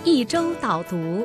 一周导读。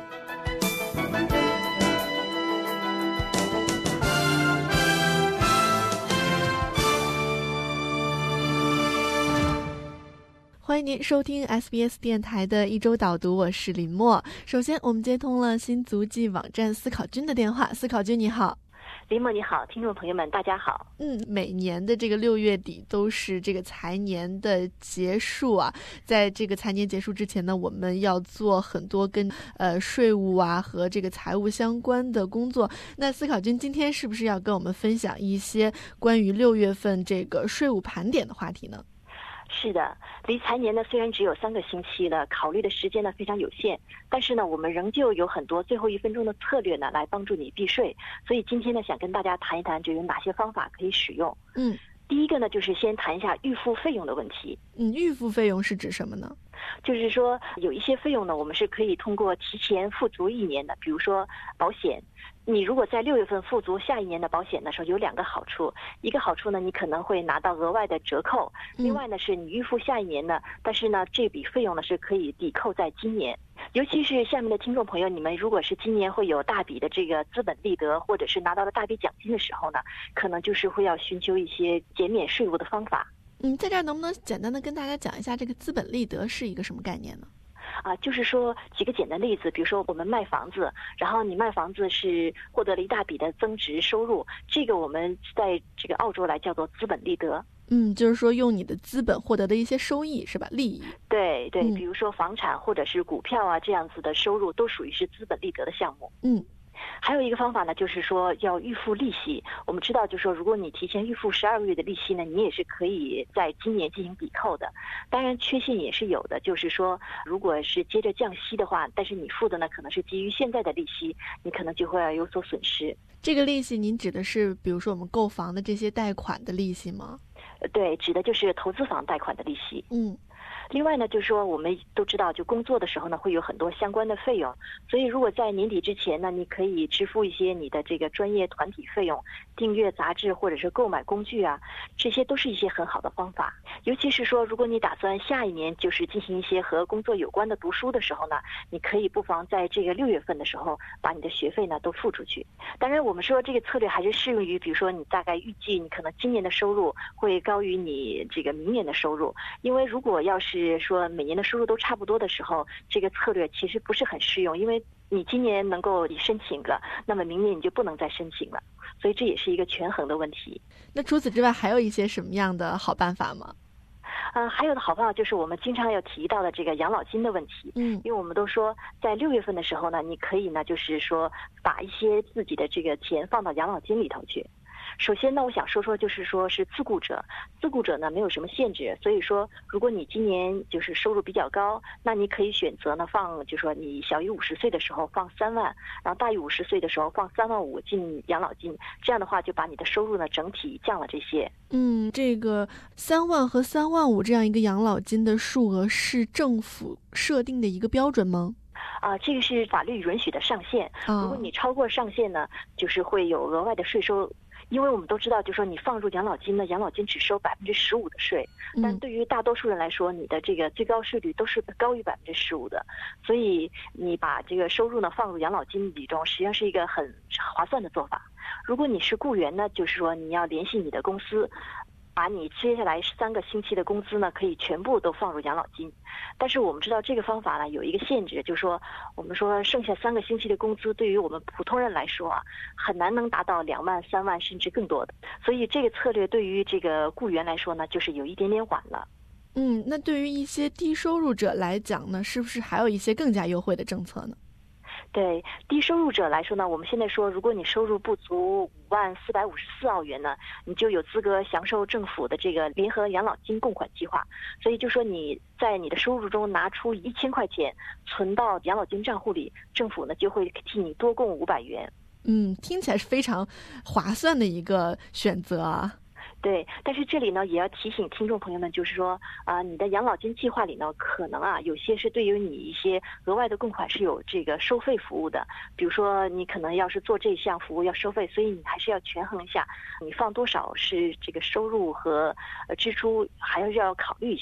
欢迎您收听 SBS 电台的一周导读，我是林默。首先我们接通了新足迹网站思考君的电话。思考君你好。 林默你好，听众朋友们大家好。 每年的这个6月底都是这个财年的结束啊，在这个财年结束之前呢，我们要做很多跟税务啊和这个财务相关的工作。那思考君今天是不是要跟我们分享一些关于6月份这个税务盘点的话题呢？ 是的，离财年呢虽然只有3个星期了，考虑的时间呢非常有限，但是呢我们仍旧有很多最后1分钟的策略呢来帮助你避税。所以今天呢想跟大家谈一谈，就有哪些方法可以使用。第一个呢就是先谈一下预付费用的问题。 预付费用是指什么呢？ 就是说有一些费用呢我们是可以通过提前付足1年的，比如说保险。你如果在6月份付足下一年的保险的时候，有2个好处。一个好处呢，你可能会拿到额外的折扣；另外呢，是你预付下一年呢，但是呢，这笔费用呢是可以抵扣在今年。尤其是下面的听众朋友，你们如果是今年会有大笔的这个资本利得，或者是拿到了大笔奖金的时候呢，可能就是会要寻求一些减免税务的方法。 在这儿能不能简单的跟大家讲一下这个资本利得是一个什么概念呢？ 就是说几个简单例子，比如说我们卖房子，然后你卖房子是获得了一大笔的增值收入，这个我们在这个澳洲来叫做资本利得。 就是说用你的资本获得的一些收益是吧？利益。 对，比如说房产或者是股票啊这样子的收入都属于是资本利得的项目。还有一个方法呢，就是说要预付利息。我们知道，就是说如果你提前预付12个月的利息呢，你也是可以在今年进行抵扣的。当然缺陷也是有的，就是说如果是接着降息的话，但是你付的呢可能是基于现在的利息，你可能就会有所损失。 这个利息您指的是比如说我们购房的这些贷款的利息吗？ 对，指的就是投资房贷款的利息。另外呢，就是说我们都知道，就工作的时候呢，会有很多相关的费用，所以如果在年底之前呢，你可以支付一些你的这个专业团体费用，订阅杂志或者是购买工具啊，这些都是一些很好的方法。尤其是说，如果你打算下一年就是进行一些和工作有关的读书的时候呢，你可以不妨在这个6月份的时候把你的学费呢都付出去。当然，我们说这个策略还是适用于，比如说你大概预计你可能今年的收入会高于你这个明年的收入，因为如果要是说每年的收入都差不多的时候，这个策略其实不是很适用，因为你今年能够申请了，那么明年你就不能再申请了，所以这也是一个权衡的问题。 那除此之外还有一些什么样的好办法吗？ 还有的好办法就是我们经常要提到的这个养老金的问题。因为我们都说在6月份的时候呢，你可以呢就是说把一些自己的这个钱放到养老金里头去。首先呢，我想说就是说是自雇者呢没有什么限制，所以说如果你今年就是收入比较高，那你可以选择呢放，就是说你小于50岁的时候放3万，然后大于50岁的时候放3万5进养老金，这样的话就把你的收入呢整体降了这些。 这个3万和3万5这样一个养老金的数额是政府设定的一个标准吗？ 这个是法律允许的上限。如果你超过上限呢，就是会有额外的税收。因为我们都知道，就是说你放入养老金呢，养老金只收15%的税，但对于大多数人来说，你的这个最高税率都是高于15%的，所以你把这个收入呢放入养老金里中，实际上是一个很划算的做法。如果你是雇员呢，就是说你要联系你的公司，把你接下来3个星期的工资呢，可以全部都放入养老金。但是我们知道这个方法呢有一个限制，就是说我们说剩下3个星期的工资对于我们普通人来说很难能达到2万、3万甚至更多的，所以这个策略对于这个雇员来说呢，就是有一点点晚了。 那对于一些低收入者来讲呢，是不是还有一些更加优惠的政策呢？ 对低收入者来说呢，我们现在说，如果你收入不足5.454澳元呢，你就有资格享受政府的这个联合养老金供款计划。所以就说你在你的收入中拿出1000块钱存到养老金账户里，政府呢就会替你多供500元。 听起来是非常划算的一个选择啊。 对，但是这里呢也要提醒听众朋友们，就是说你的养老金计划里呢，可能有些是对于你一些额外的供款是有这个收费服务的，比如说你可能要是做这项服务要收费，所以你还是要权衡一下，你放多少是这个收入和支出，还要考虑一下。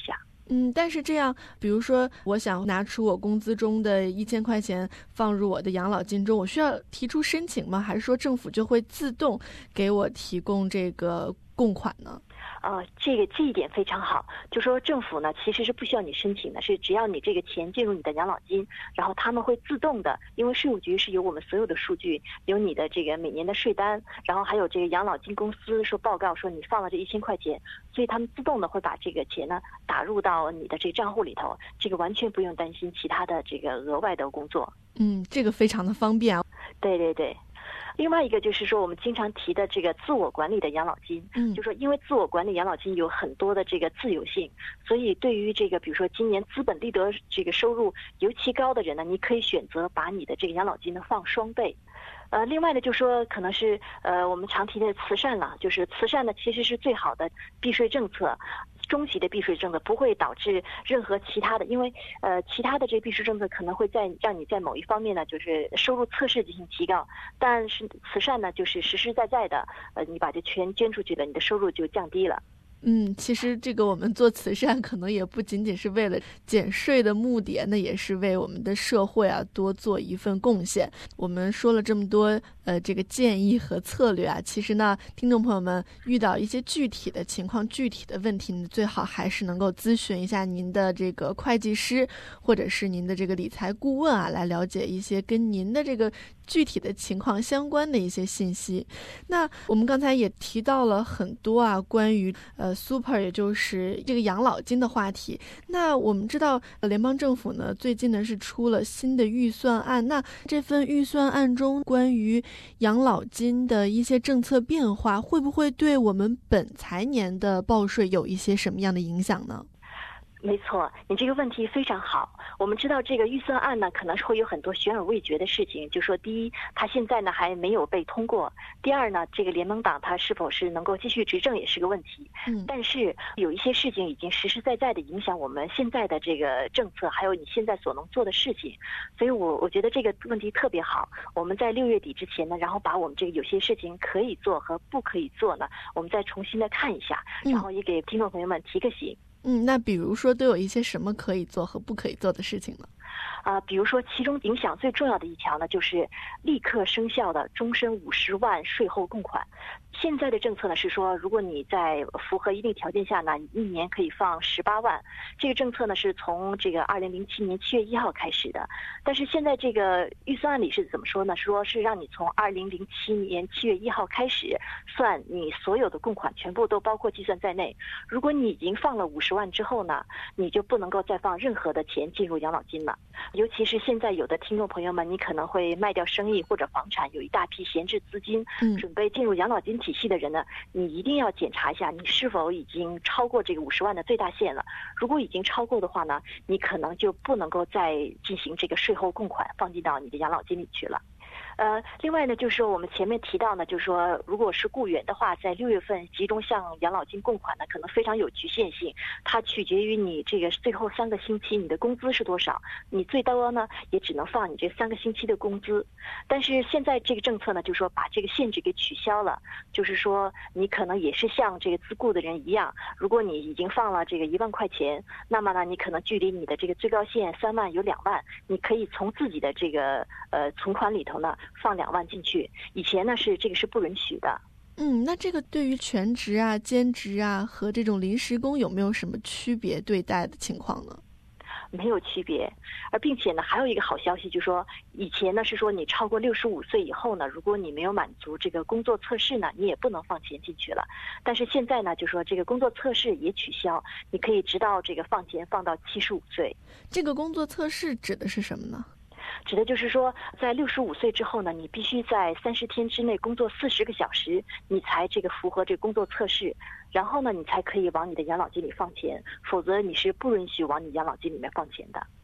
但是这样，比如说我想拿出我工资中的1000块钱放入我的养老金中，我需要提出申请吗？还是说政府就会自动给我提供这个供款呢？ 这一点非常好，就说政府呢其实是不需要你申请的，是只要你这个钱进入你的养老金，然后他们会自动的，因为税务局是有我们所有的数据，有你的这个每年的税单，然后还有这个养老金公司说报告说你放了这1000块钱，所以他们自动的会把这个钱呢打入到你的这个账户里头，这个完全不用担心其他的这个额外的工作。 这个非常的方便啊。 对对对。另外一个就是说我们经常提的这个自我管理的养老金，就说因为自我管理养老金有很多的这个自由性，所以对于这个比如说今年资本利得这个收入尤其高的人呢，你可以选择把你的这个养老金呢放双倍。另外呢，就说可能是我们常提的慈善了，就是慈善呢其实是最好的避税政策。中期的避税政策不会导致任何其他的，因为其他的这个避税政策可能会让你在某一方面呢，就是收入测试进行提高，但是慈善呢，就是实实在在的，你把这钱捐出去了，你的收入就降低了。 其实这个我们做慈善可能也不仅仅是为了减税的目的，那也是为我们的社会啊多做一份贡献。我们说了这么多这个建议和策略啊，其实呢听众朋友们遇到一些具体的情况、具体的问题，你最好还是能够咨询一下您的这个会计师或者是您的这个理财顾问啊，来了解一些跟您的这个具体的情况相关的一些信息。那我们刚才也提到了很多啊关于Super 也就是这个养老金的话题。那我们知道联邦政府呢最近呢是出了新的预算案，那这份预算案中关于养老金的一些政策变化，会不会对我们本财年的报税有一些什么样的影响呢？ 没错，你这个问题非常好。我们知道这个预算案呢，可能是会有很多悬而未决的事情。就说第一，它现在呢还没有被通过；第二呢，这个联盟党它是否是能够继续执政也是个问题。但是有一些事情已经实实在在的影响我们现在的这个政策，还有你现在所能做的事情。所以我觉得这个问题特别好。我们在6月底之前呢，然后把我们这个有些事情可以做和不可以做呢，我们再重新的看一下，然后也给听众朋友们提个醒。 那比如说都有一些什么可以做和不可以做的事情呢？ 比如说其中影响最重要的一条呢，就是立刻生效的终身50万税后供款。现在的政策呢是说，如果你在符合一定条件下呢，一年可以放18万。这个政策呢是从这个2007年7月1号开始的，但是现在这个预算案里是怎么说呢？说是让你从2007年7月1号开始算，你所有的供款全部都包括计算在内。如果你已经放了50万之后呢，你就不能够再放任何的钱进入养老金了。尤其是现在有的听众朋友们，你可能会卖掉生意或者房产，有一大批闲置资金，准备进入养老金体系的人呢，你一定要检查一下你是否已经超过这个50万的最大限了。如果已经超过的话呢，你可能就不能够再进行这个税后供款放进到你的养老金里去了。另外呢，就是说我们前面提到呢，就是说如果是雇员的话，在6月份集中向养老金供款呢，可能非常有局限性，它取决于你这个最后3个星期你的工资是多少，你最多呢也只能放你这3个星期的工资。但是现在这个政策呢，就是说把这个限制给取消了，就是说你可能也是像这个自雇的人一样，如果你已经放了这个1万块钱，那么呢你可能距离你的这个最高限3万有2万，你可以从自己的这个存款里头呢放2万进去。以前呢这个是不允许的。 那这个对于全职啊、兼职啊和这种临时工有没有什么区别对待的情况呢？ 没有区别，而并且呢，还有一个好消息，就是说以前呢是说你超过65岁以后呢，如果你没有满足这个工作测试呢，你也不能放钱进去了。但是现在呢，就说这个工作测试也取消，你可以直到这个放钱放到75岁。 这个工作测试指的是什么呢？ 指的就是说，在65岁之后呢，你必须在30天之内工作40个小时，你才这个符合这个工作测试，然后呢，你才可以往你的养老金里放钱，否则你是不允许往你养老金里面放钱的。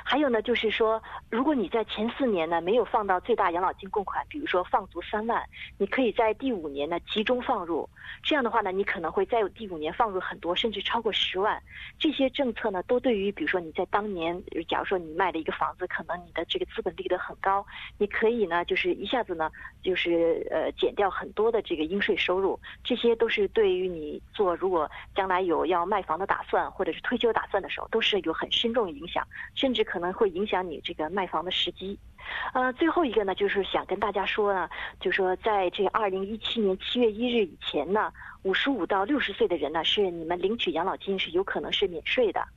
还有呢，就是说，如果你在前4年呢没有放到最大养老金供款，比如说放足3万，你可以在第5年呢集中放入。这样的话呢，你可能会在第5年放入很多，甚至超过10万。这些政策呢，都对于比如说你在当年，假如说你卖了一个房子，可能你的这个资本利得很高，你可以呢就是一下子呢就是减掉很多的这个应税收入。这些都是对于你做如果将来有要卖房的打算或者是退休打算的时候，都是有很深重的影响，甚至可能会影响你这个卖房的时机。最后一个呢，就是想跟大家说呢，就是说在这2017年7月1日以前呢，55到60岁的人呢，是你们领取养老金是有可能是免税的。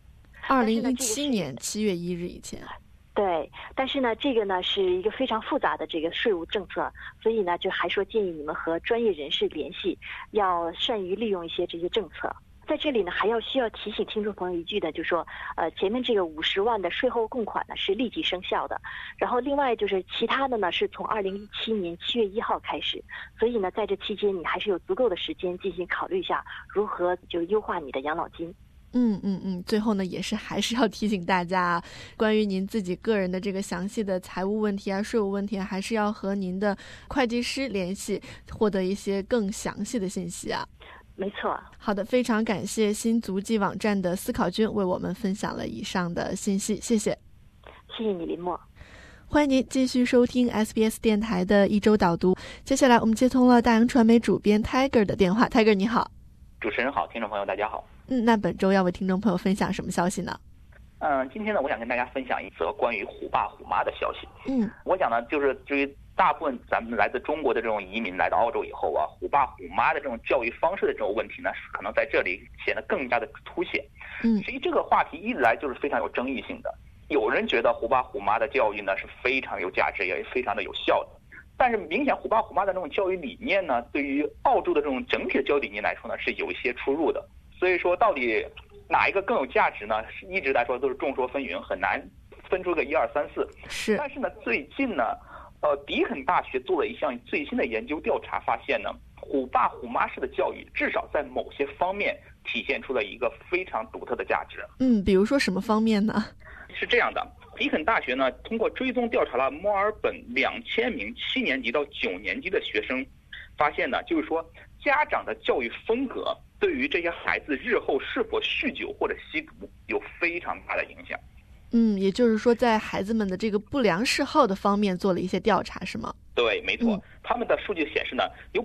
2017年7月1日以前。 对，但是呢，这个呢是一个非常复杂的这个税务政策，所以呢，就还说建议你们和专业人士联系，要善于利用一些这些政策。在这里呢，还需要提醒听众朋友一句的，就是说，前面这个50万的税后供款呢是立即生效的，然后另外就是其他的呢是从2017年7月1号开始，所以呢，在这期间你还是有足够的时间进行考虑一下如何就优化你的养老金。 最后呢，还是要提醒大家啊，关于您自己个人的这个详细的财务问题啊、税务问题啊，还是要和您的会计师联系，获得一些更详细的信息啊。 没错。 好的，非常感谢新足迹网站的思考君为我们分享了以上的信息，谢谢。 谢谢你，林默。 欢迎您继续收听 SBS 电台的一周导读。接下来我们接通了大洋传媒主编 Tiger 的电话。 Tiger 你好。 主持人好，听众朋友大家好。 那本周要为听众朋友分享什么消息呢？ 今天呢，我想跟大家分享一则关于虎爸虎妈的消息。我想呢，就是对于大部分咱们来自中国的这种移民来到澳洲以后啊，虎爸虎妈的这种教育方式的这种问题呢，可能在这里显得更加的凸显。所以这个话题一直来就是非常有争议性的。有人觉得虎爸虎妈的教育呢是非常有价值，也非常的有效的。但是明显虎爸虎妈的这种教育理念呢，对于澳洲的这种整体的教育理念来说呢，是有一些出入的。所以说到底哪一个更有价值呢？一直来说都是众说纷纭，很难分出个1、2、3、4。 是。 但是呢，最近呢，迪肯大学做了一项最新的研究调查，发现呢，虎爸虎妈式的教育至少在某些方面体现出了一个非常独特的价值。 比如说什么方面呢？ 是这样的，迪肯大学呢通过追踪调查了墨尔本2000名7年级到9年级的学生，发现呢，就是说家长的教育风格对于这些孩子日后是否酗酒或者吸毒有非常大的影响。 也就是说在孩子们的这个不良嗜好的方面做了一些调查，是吗？ 对，没错。他们的数据显示呢，有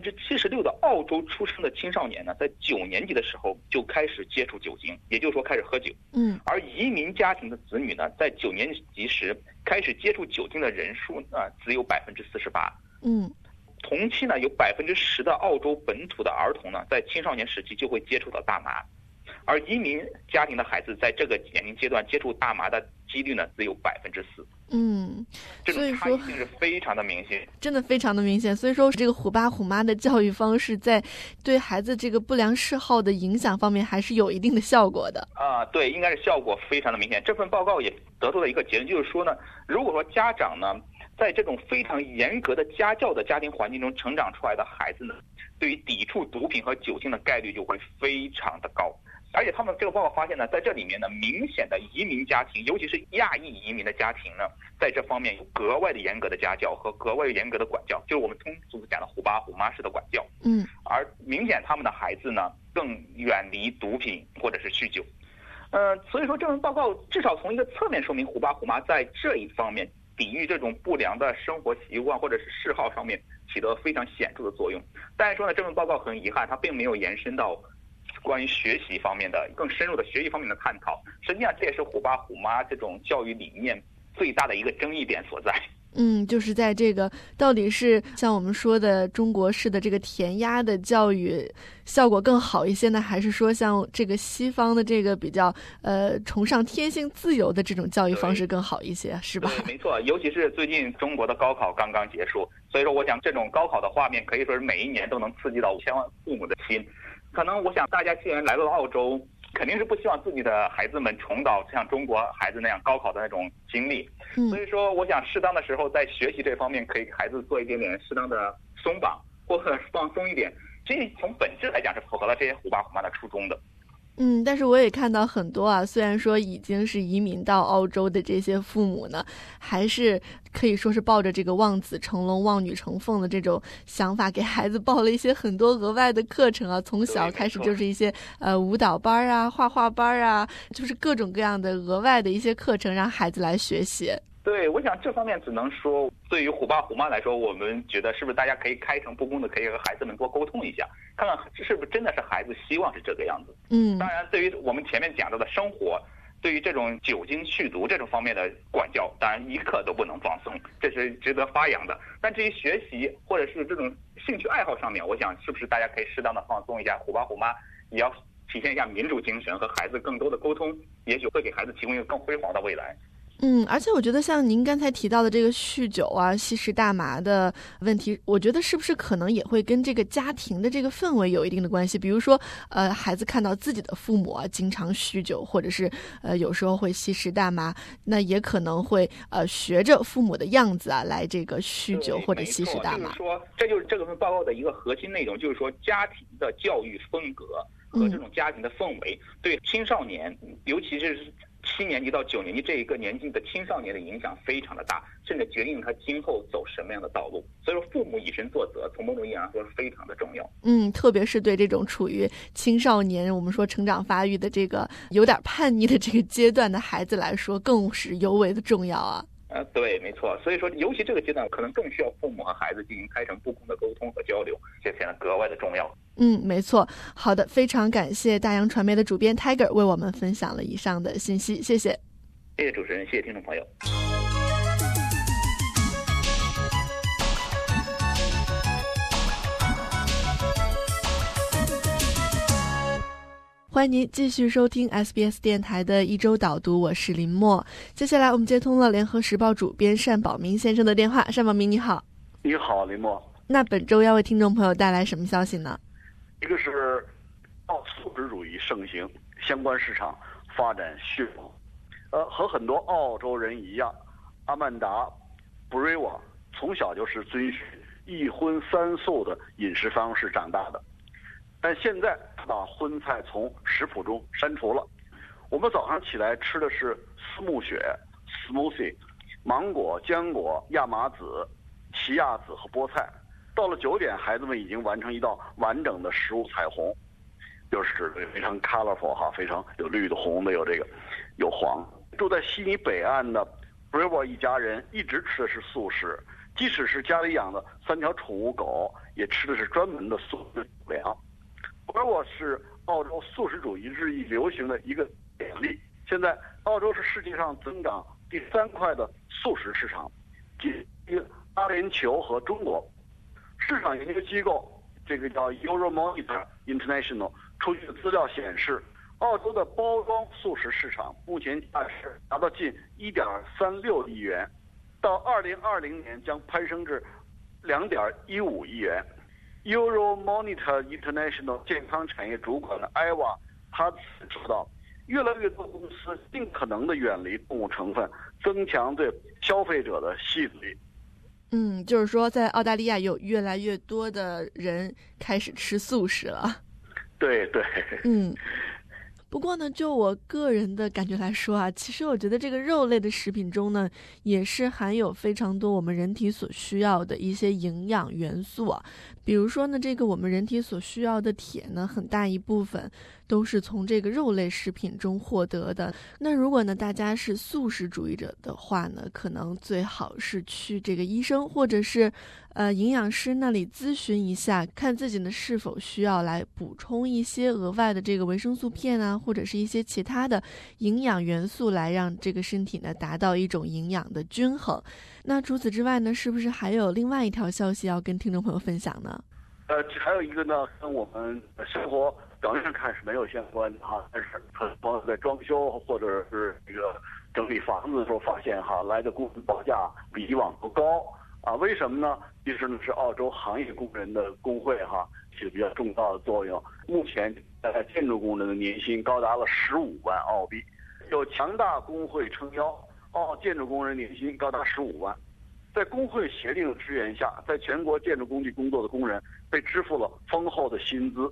76%的澳洲出生的青少年呢，在9年级的时候就开始接触酒精，也就是说开始喝酒。而移民家庭的子女呢，在9年级时开始接触酒精的人数呢，只有48%。同期呢，有10%的澳洲本土的儿童呢，在青少年时期就会接触到大麻。而移民家庭的孩子在这个年龄阶段接触大麻的几率呢，只有4%。这种差异性是非常的明显， 真的非常的明显。所以说，这个虎爸虎妈的教育方式在对孩子这个不良嗜好的影响方面还是有一定的效果的。 对，应该是效果非常的明显。这份报告也得出了一个结论，就是说呢，如果说家长呢，在这种非常严格的家教的家庭环境中成长出来的孩子呢，对于抵触毒品和酒精的概率就会非常的高。而且他们这个报告发现呢，在这里面呢，明显的移民家庭，尤其是亚裔移民的家庭呢，在这方面有格外的严格的家教和格外严格的管教，就是我们通俗讲的虎爸虎妈式的管教。而明显他们的孩子呢，更远离毒品或者是酗酒。所以说这份报告至少从一个侧面说明虎爸虎妈在这一方面抵御这种不良的生活习惯或者是嗜好上面起得非常显著的作用。但是说呢，这份报告很遗憾，它并没有延伸到关于学习方面的更深入的学习方面的探讨。实际上这也是虎爸虎妈这种教育理念最大的一个争议点所在。 就是在这个到底是像我们说的中国式的这个填鸭的教育效果更好一些呢，还是说像这个西方的这个比较崇尚天性自由的这种教育方式更好一些，是吧？ 对，没错。尤其是最近中国的高考刚刚结束，所以说我想这种高考的画面可以说是每一年都能刺激到5000万父母的心。可能我想大家既然来到了澳洲，肯定是不希望自己的孩子们重蹈像中国孩子那样高考的那种经历。所以说我想适当的时候在学习这方面可以给孩子做一点点适当的松绑或者放松一点，这从本质来讲是符合了这些虎爸虎妈的初衷的。 但是我也看到很多啊，虽然说已经是移民到澳洲的这些父母呢，还是可以说是抱着这个望子成龙、望女成凤的这种想法，给孩子报了一些很多额外的课程啊，从小开始就是一些舞蹈班啊、画画班啊，就是各种各样的额外的一些课程，让孩子来学习。 对，我想这方面只能说，对于虎爸虎妈来说，我们觉得是不是大家可以开诚布公的，可以和孩子们多沟通一下，看看是不是真的是孩子希望是这个样子。当然，对于我们前面讲到的生活，对于这种酒精酗毒这种方面的管教，当然一刻都不能放松，这是值得发扬的。但至于学习或者是这种兴趣爱好上面，我想是不是大家可以适当的放松一下，虎爸虎妈也要体现一下民主精神，和孩子更多的沟通，也许会给孩子提供一个更辉煌的未来。 而且我觉得像您刚才提到的这个酗酒啊、吸食大麻的问题，我觉得是不是可能也会跟这个家庭的这个氛围有一定的关系？比如说，孩子看到自己的父母啊经常酗酒，或者是有时候会吸食大麻，那也可能会学着父母的样子啊来这个酗酒或者吸食大麻。 就是说，这就是这份报告的一个核心内容，就是说家庭的教育风格和这种家庭的氛围对青少年，尤其是7年级到9年级这一个年纪的青少年的影响非常的大，甚至决定他今后走什么样的道路。所以说，父母以身作则，从某种意义上说是非常的重要。 特别是对这种处于青少年，我们说成长发育的这个有点叛逆的这个阶段的孩子来说，更是尤为的重要啊。 对，没错。所以说，尤其这个阶段，可能更需要父母和孩子进行开诚布公的沟通和交流，这显得格外的重要。 没错。好的，非常感谢大洋传媒的主编 Tiger 为我们分享了以上的信息，谢谢。 谢谢主持人，谢谢听众朋友。 欢迎您继续收听 SBS 电台的一周导读，我是林默。接下来我们接通了联合时报主编单宝明先生的电话。单宝明你好。 你好，林默。 那本周要为听众朋友带来什么消息呢？ 一个是素食主义盛行，相关市场发展迅猛。和很多澳洲人一样，阿曼达·布瑞瓦从小就是遵循1荤3素的饮食方式长大的。但现在他把荤菜从食谱中删除了。我们早上起来吃的是丝木雪 （smoothie）、芒果、浆果、亚麻籽、奇亚籽和菠菜。到了9点，孩子们已经完成一道完整的食物彩虹，就是非常 colorful 哈，非常有绿的、红的，有这个，有黄。住在悉尼北岸的 Brewer 一家人一直吃的是素食，即使是家里养的3条宠物狗，也吃的是专门的素食粮。Brewer 是澳洲素食主义日益流行的一个典例。现在，澳洲是世界上增长第3块的素食市场，仅次于阿联酋和中国。市场研究机构这个叫 Euromonitor International 出具的资料显示，澳洲的包装素食市场目前价值达到近1.36亿元，到2020年将攀升至2.15亿元。Euromonitor International 健康产业主管的艾娃他说道，越来越多公司尽可能的远离动物成分，增强对消费者的吸引力。 就是说在澳大利亚有越来越多的人开始吃素食了。 对。 不过呢，就我个人的感觉来说啊，其实我觉得这个肉类的食品中呢，也是含有非常多我们人体所需要的一些营养元素啊。比如说呢，这个我们人体所需要的铁呢，很大一部分都是从这个肉类食品中获得的。那如果呢，大家是素食主义者的话呢，可能最好是去这个医生或者是营养师那里咨询一下，看自己呢是否需要来补充一些额外的这个维生素片啊，或者是一些其他的营养元素，来让这个身体呢达到一种营养的均衡。那除此之外呢，是不是还有另外一条消息要跟听众朋友分享呢？ 还有一个呢，跟我们生活表面上看是没有相关的哈，但是很多在装修或者是这个整理房子的时候发现哈，来的工人报价比以往都高啊？为什么呢？其实呢是澳洲行业工人的工会哈起了比较重要的作用。目前建筑工人的年薪高达了15万澳币，有强大工会撑腰，建筑工人年薪高达15万。在工会协定的支援下，在全国建筑工地工作的工人被支付了丰厚的薪资。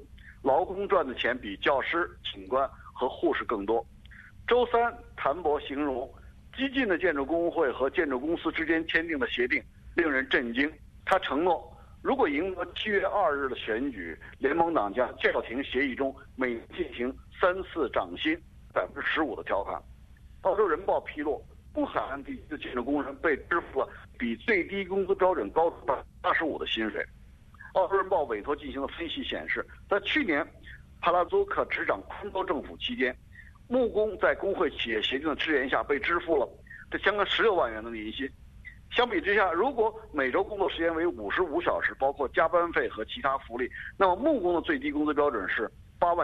劳工赚的钱比教师、警官和护士更多。周三，谭博形容激进的建筑工会和建筑公司之间签订的协定令人震惊。他承诺，如果赢得7月2日的选举，联盟党将叫停协议中每年进行3次涨薪15%的条款。澳洲人报披露，东海岸地区的建筑工人被支付了比最低工资标准高出85%的薪水。澳洲人报委托进行的分析显示，在去年帕拉佐克执掌昆州政府期间，木工在工会企业协定的支援下被支付了这相当16万元的年薪。相比之下，如果每周工作时间为55小时，包括加班费和其他福利，那么木工的最低工资标准是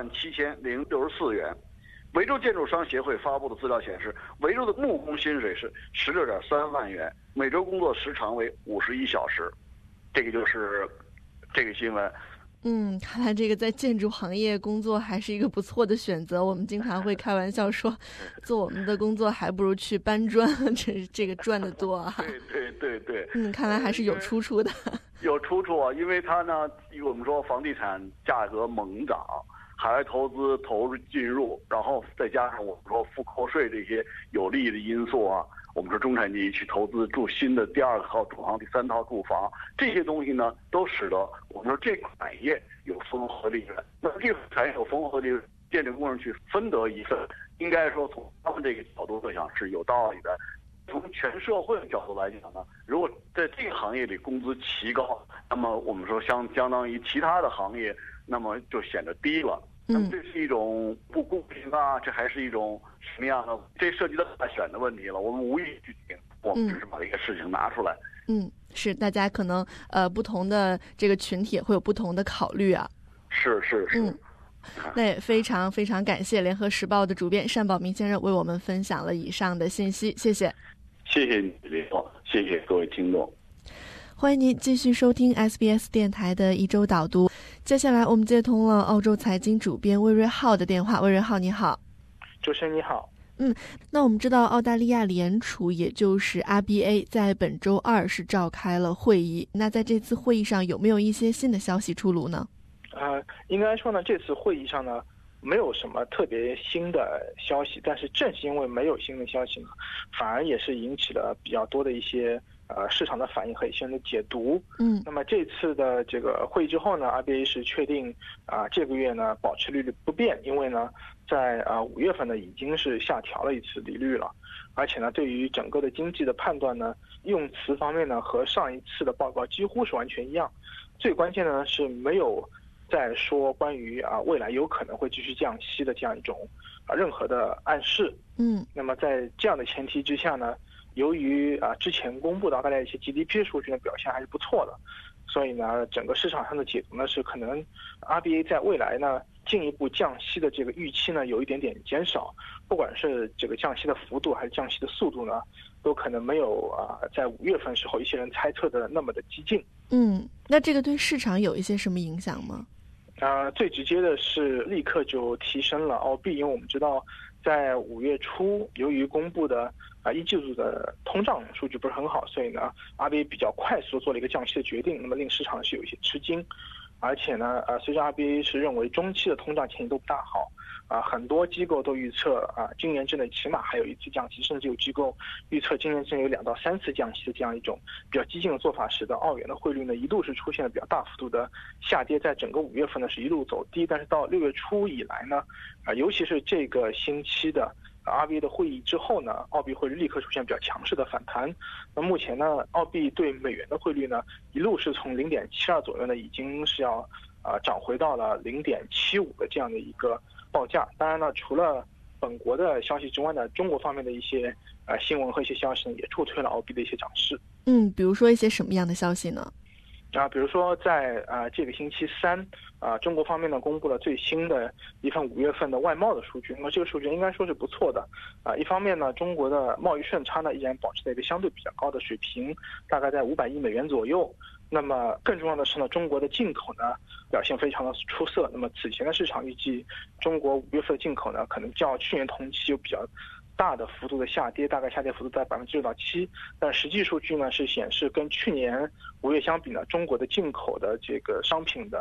87064元。维州建筑商协会发布的资料显示，维州的木工薪水是16.3万元，每周工作时长为51小时。这个就是这个新闻。 看来这个在建筑行业工作还是一个不错的选择。我们经常会开玩笑说，做我们的工作还不如去搬砖，这个赚得多啊。 对。 看来还是有出处的。 有出处啊，因为它呢，我们说房地产价格猛涨，海外投资投入进入，然后再加上我们说复扣税这些有利的因素啊，我们说中产阶级去投资住新的第2套住房、第3套住房，这些东西呢，都使得我们说这个产业有丰厚的利润。那么这个产业有丰厚的利润，建筑工人去分得一份，应该说从他们这个角度来讲是有道理的。从全社会的角度来讲呢，如果在这个行业里工资提高，那么我们说相当于其他的行业，那么就显得低了。那么这是一种不公平啊，这还是一种什么样的？这涉及到大选的问题了。我们无意去评，我们只是把这个事情拿出来。 是大家可能不同的这个群体会有不同的考虑啊。 是。 那也非常非常感谢联合时报的主编单宝明先生为我们分享了以上的信息，谢谢。 谢谢你，李总，谢谢各位听众。 欢迎您继续收听 SBS 电台的一周导读。接下来我们接通了澳洲财经主编魏瑞浩的电话。魏瑞浩，你好。 主持人你好。 那我们知道澳大利亚联储也就是 RBA 在本周2是召开了会议，那在这次会议上有没有一些新的消息出炉呢？ 应该说呢，这次会议上呢没有什么特别新的消息，但是正是因为没有新的消息呢，反而也是引起了比较多的一些市场的反应和一些人的解读。那么这次的这个会议之后呢 ，RBA 是确定这个月呢保持利率不变，因为呢在5月份呢已经是下调了一次利率了，而且呢对于整个的经济的判断呢，用词方面呢和上一次的报告几乎是完全一样。最关键的呢是没有在说关于未来有可能会继续降息的这样一种任何的暗示。那么在这样的前提之下呢，由于之前公布的大概一些 GDP 数据呢表现还是不错的，所以呢整个市场上的解读呢是可能 RBA 在未来呢进一步降息的这个预期呢有一点点减少，不管是这个降息的幅度还是降息的速度呢，都可能没有在5月份时候一些人猜测的那么的激进。 那这个对市场有一些什么影响吗？ 最直接的是立刻就提升了澳币，因为我们知道在5月初由于公布的一季度的通胀数据不是很好，所以呢 RBA 比较快速做了一个降息的决定，那么令市场是有一些吃惊。而且呢随着 RBA 是认为中期的通胀前景都不大好，很多机构都预测今年之内起码还有一次降息，甚至有机构预测今年之内有2到3次降息的这样一种比较激进的做法，使得澳元的汇率呢一度是出现了比较大幅度的下跌，在整个5月份呢是一路走低，但是到6月初以来呢尤其是这个星期的RBA 的会议之后呢，澳币汇率立刻出现比较强势的反弹。那目前呢，澳币对美元的汇率呢，一路是从0.72左右呢，已经是要涨回到了0.75的这样的一个报价。当然呢，除了本国的消息之外呢，中国方面的一些新闻和一些消息呢，也助推了澳币的一些涨势。 比如说一些什么样的消息呢？ 比如说在这个星期三，中国方面呢公布了最新的一份5月份的外贸的数据。那么这个数据应该说是不错的。一方面呢，中国的贸易顺差呢依然保持在一个相对比较高的水平，大概在500亿美元左右。那么更重要的是呢，中国的进口呢表现非常的出色。那么此前的市场预计，中国5月份的进口呢可能较去年同期有比较大的幅度的下跌，大概下跌幅度在6%到7%，但实际数据呢是显示跟去年5月相比呢，中国的进口的这个商品的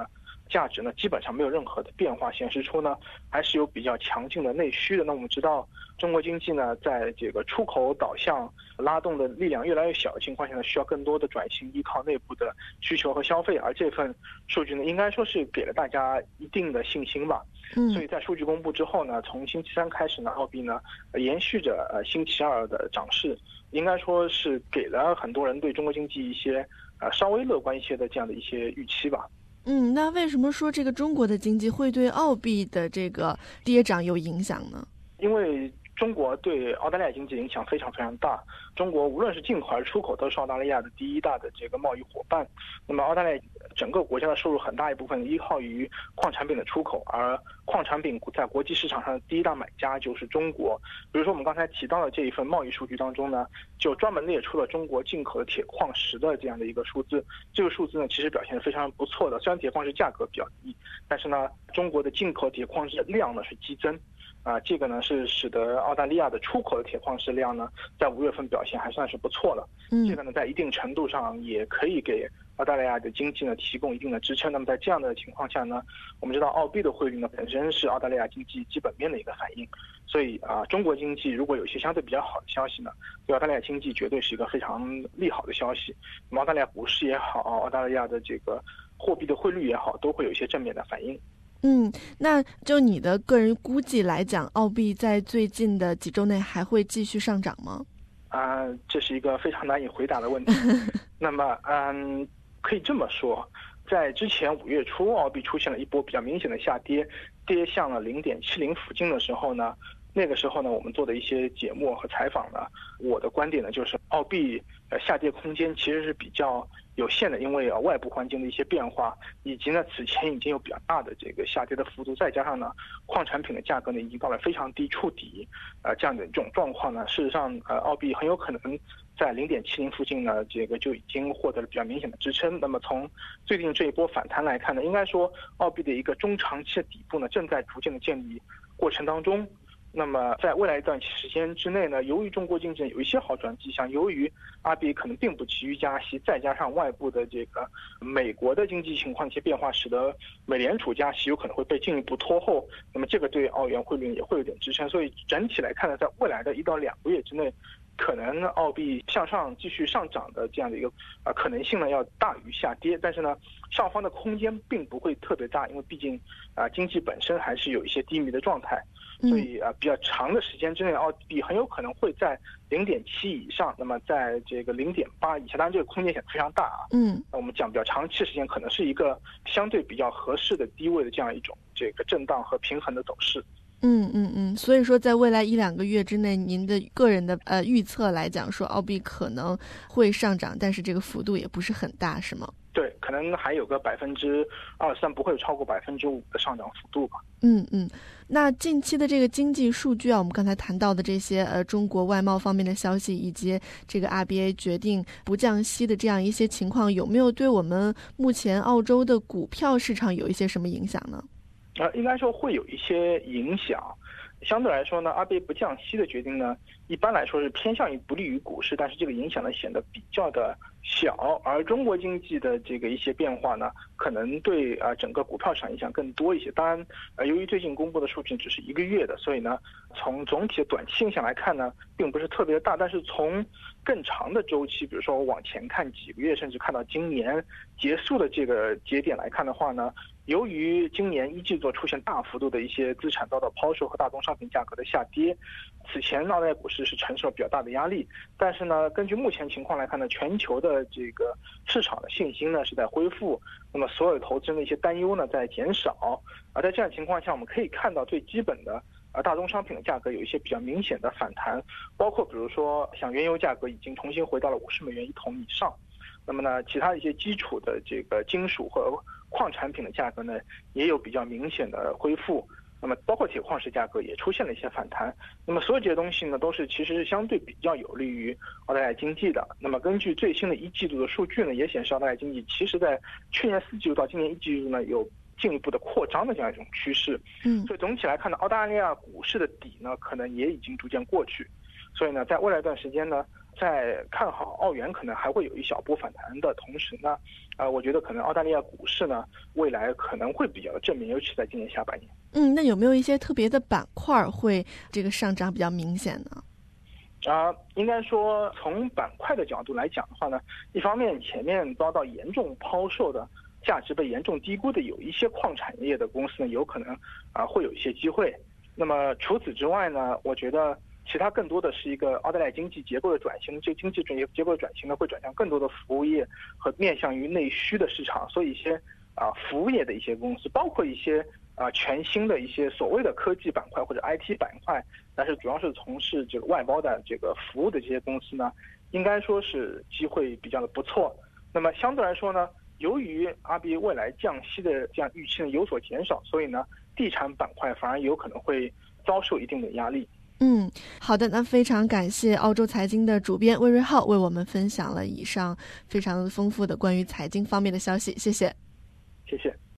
价值呢基本上没有任何的变化，显示出呢还是有比较强劲的内需的。那我们知道中国经济呢在这个出口导向拉动的力量越来越小的情况下呢，需要更多的转型依靠内部的需求和消费，而这份数据呢应该说是给了大家一定的信心吧。所以在数据公布之后呢，从星期三开始呢，澳币呢延续着星期二的涨势，应该说是给了很多人对中国经济一些稍微乐观一些的这样的一些预期吧。 那为什么说这个中国的经济会对澳币的这个跌涨有影响呢？ 因为中国对澳大利亚经济影响非常非常大，中国无论是进口还是出口都是澳大利亚的第一大的这个贸易伙伴。那么澳大利亚整个国家的收入很大一部分依靠于矿产品的出口，而矿产品在国际市场上的第一大买家就是中国。比如说我们刚才提到的这一份贸易数据当中呢，就专门列出了中国进口的铁矿石的这样的一个数字。这个数字呢其实表现得非常不错的，虽然铁矿石价格比较低，但是呢中国的进口铁矿石的量呢是激增。这个呢是使得澳大利亚的出口的铁矿石量呢，在5月份表现还算是不错的。这个呢在一定程度上也可以给澳大利亚的经济呢提供一定的支撑。那么在这样的情况下呢，我们知道澳币的汇率呢本身是澳大利亚经济基本面的一个反应，所以中国经济如果有一些相对比较好的消息呢，对澳大利亚经济绝对是一个非常利好的消息。那么澳大利亚股市也好，澳大利亚的这个货币的汇率也好，都会有一些正面的反应。 那就你的个人估计来讲，澳币在最近的几周内还会继续上涨吗？ 这是一个非常难以回答的问题。那么可以这么说，在之前5月初澳币出现了一波比较明显的下跌，跌向了0.70附近的时候呢，那个时候呢我们做的一些节目和采访呢，我的观点呢就是澳币下跌空间其实是比较有限的，因为外部环境的一些变化，以及呢此前已经有比较大的这个下跌的幅度，再加上呢矿产品的价格呢已经到了非常低触底这样的这种状况呢，事实上澳币很有可能在0.70附近呢这个就已经获得了比较明显的支撑。那么从最近这一波反弹来看呢，应该说澳币的一个中长期的底部呢正在逐渐的建立过程当中。那么在未来一段时间之内呢，由于中国经济有一些好转迹象，由于澳币可能并不急于加息，再加上外部的这个美国的经济情况一些变化，使得美联储加息有可能会被进一步拖后，那么这个对澳元汇率也会有点支撑。所以整体来看呢，在未来的1到2个月之内，可能澳币向上继续上涨的这样的一个可能性呢要大于下跌，但是呢上方的空间并不会特别大，因为毕竟经济本身还是有一些低迷的状态。所以比较长的时间之内，澳币很有可能会在0.7以上，那么在这个0.8以下，当然这个空间显得非常大啊。那我们讲比较长期时间，可能是一个相对比较合适的低位的这样一种这个震荡和平衡的走势。 所以说在未来1、2个月之内，您的个人的预测来讲，说澳币可能会上涨，但是这个幅度也不是很大，是吗？ 对，可能还有个2%-3%，不会超过5%的上涨幅度吧。 那近期的这个经济数据啊，我们刚才谈到的这些中国外贸方面的消息，以及这个 RBA 决定不降息的这样一些情况，有没有对我们目前澳洲的股票市场有一些什么影响呢？ 应该说会有一些影响。相对来说呢，RBA 不降息的决定呢，一般来说是偏向于不利于股市，但是这个影响呢显得比较的小。而中国经济的这个一些变化呢，可能对整个股票市场影响更多一些。当然由于最近公布的数据只是1个月的，所以呢从总体的短期影响来看呢，并不是特别大。但是从更长的周期，比如说我往前看几个月，甚至看到今年结束的这个节点来看的话呢，由于今年1季度出现大幅度的一些资产遭到抛售和大宗商品价格的下跌，此前澳大利亚股市是承受比较大的压力。但是呢，根据目前情况来看呢，全球的这个市场的信心呢是在恢复，那么所有投资人的一些担忧呢在减少。而在这样的情况下，我们可以看到最基本的大宗商品的价格有一些比较明显的反弹，包括比如说像原油价格已经重新回到了50美元1桶以上。那么呢，其他一些基础的这个金属和矿产品的价格呢，也有比较明显的恢复。那么包括铁矿石价格也出现了一些反弹。那么所有这些东西呢，都是其实是相对比较有利于澳大利亚经济的。那么根据最新的1季度的数据呢，也显示澳大利亚经济其实在去年4季度到今年1季度呢，有进一步的扩张的这样一种趋势。所以总体来看呢，澳大利亚股市的底呢，可能也已经逐渐过去。所以呢，在未来一段时间呢， 在看好澳元可能还会有一小波反弹的同时呢，我觉得可能澳大利亚股市呢未来可能会比较正面，尤其在今年下半年。 那有没有一些特别的板块会这个上涨比较明显呢？ 应该说从板块的角度来讲的话呢，一方面前面遭到严重抛售的、价值被严重低估的有一些矿产业的公司呢，有可能会有一些机会。那么除此之外呢，我觉得其他更多的是一个澳大利亚经济结构的转型，这经济结构的转型呢，会转向更多的服务业和面向于内需的市场，所以一些服务业的一些公司，包括一些全新的一些所谓的科技板块或者 IT 板块，但是主要是从事这个外包的这个服务的这些公司呢，应该说是机会比较的不错。那么相对来说呢，由于 RBA 未来降息的这样预期呢有所减少，所以呢，地产板块反而有可能会遭受一定的压力。 好的，那非常感谢澳洲财经的主编魏瑞浩为我们分享了以上非常丰富的关于财经方面的消息，谢谢。 谢谢。